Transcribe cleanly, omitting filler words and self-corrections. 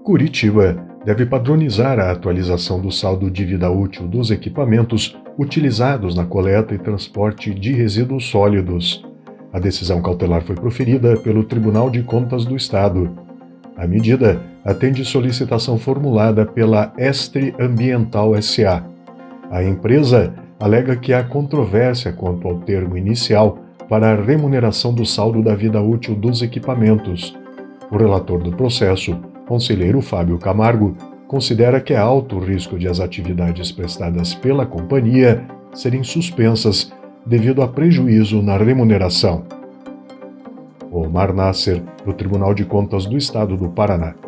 Curitiba deve padronizar a atualização do saldo de vida útil dos equipamentos utilizados na coleta e transporte de resíduos sólidos. A decisão cautelar foi proferida pelo Tribunal de Contas do Estado. A medida atende solicitação formulada pela Estre Ambiental S.A. A empresa alega que há controvérsia quanto ao termo inicial para a remuneração do saldo da vida útil dos equipamentos. O relator do processo, conselheiro Fábio Camargo, considera que é alto o risco de as atividades prestadas pela companhia serem suspensas devido a prejuízo na remuneração. Omar Nasser, do Tribunal de Contas do Estado do Paraná.